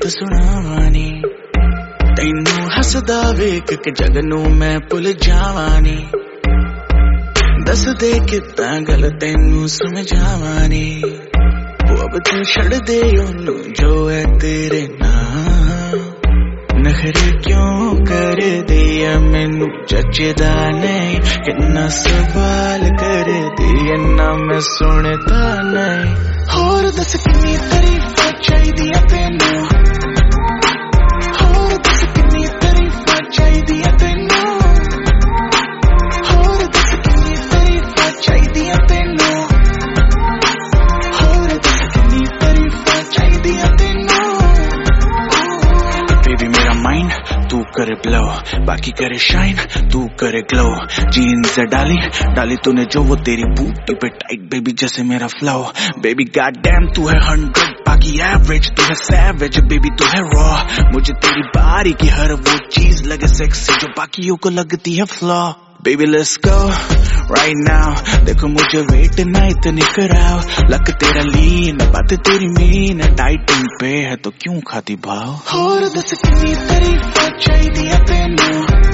गीत सुनावानी तैनू हसदा वेख के जग नू मैं भुल जावानी दस दे कितां गल तैनू समझावानी अब तू छड़ दे ओनू जो है तेरे नाम नखरे क्यों कर दिया मैनू जचदा नहीं किन्ना सवाल कर दिया ना मैं सुनता नहीं होर दस किन्नी तारीफां चाहिदियां तैनू होर दस किन्नी तारीफां चाहिदियां तैनू होर दस किन्नी तारीफां चाहिदियां तैनू होर दस किन्नी तारीफां चाहिदियां तैनू बेबी मेरा माइंड तू करे ब्लो बाकी करे शाइन तू करे ग्लो जीन्स डाली तूने जो वो तेरी बूटी पे टाइट बेबी जैसे मेरा फ्लो बेबी गॉड डैम तू है 100 बाकी एवरेज तू है सैवेज बेबी तू है रॉ मुझे तेरी बारी की हर वो चीज लगे सेक्सी जो बाकियों को लगती है flaw baby let's go right now देखो मुझे वेट ना इतनी कराओ लक तेरा लीन बात तेरी मीन डाइटिंग पे है तो क्यों खाती भाव होर दस किन्नी तारीफां चाहिदियां तैनू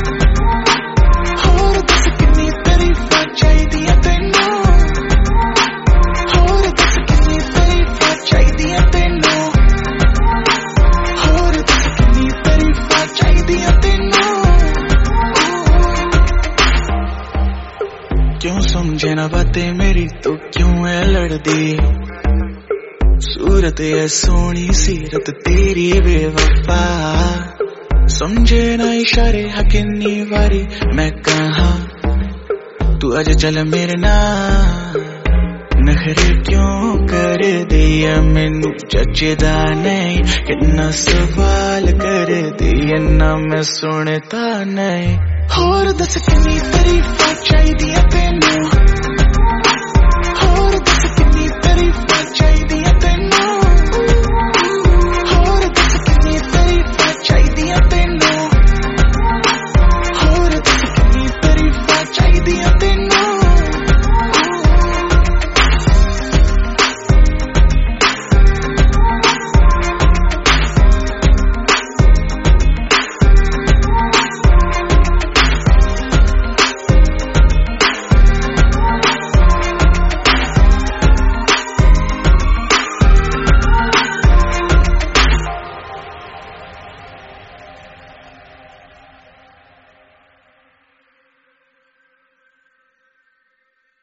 होर दस किन्नी तारीफां चाहिदियां तैनू होर दस किन्नी तारीफां चाहिदियां तैनू होर दस किन्नी तारीफां चाहिदियां तैनू क्यों समझे ना बातें मेरी तो क्यों है लड़दी सूरत है सोनी सीरत तेरी बेवफा समझे ना इशारे हकिन्नी वारी मैं कहा तू आज चल मेरे नाल नखरे क्यों कर दिया मैनू जचदा नहीं किन्ना सवाल कर दिया ना मैं सुनता नहीं होर दस किन्नी तारीफां चाहिदियां तैनू होर दस किन्नी तारीफां चाहिदियां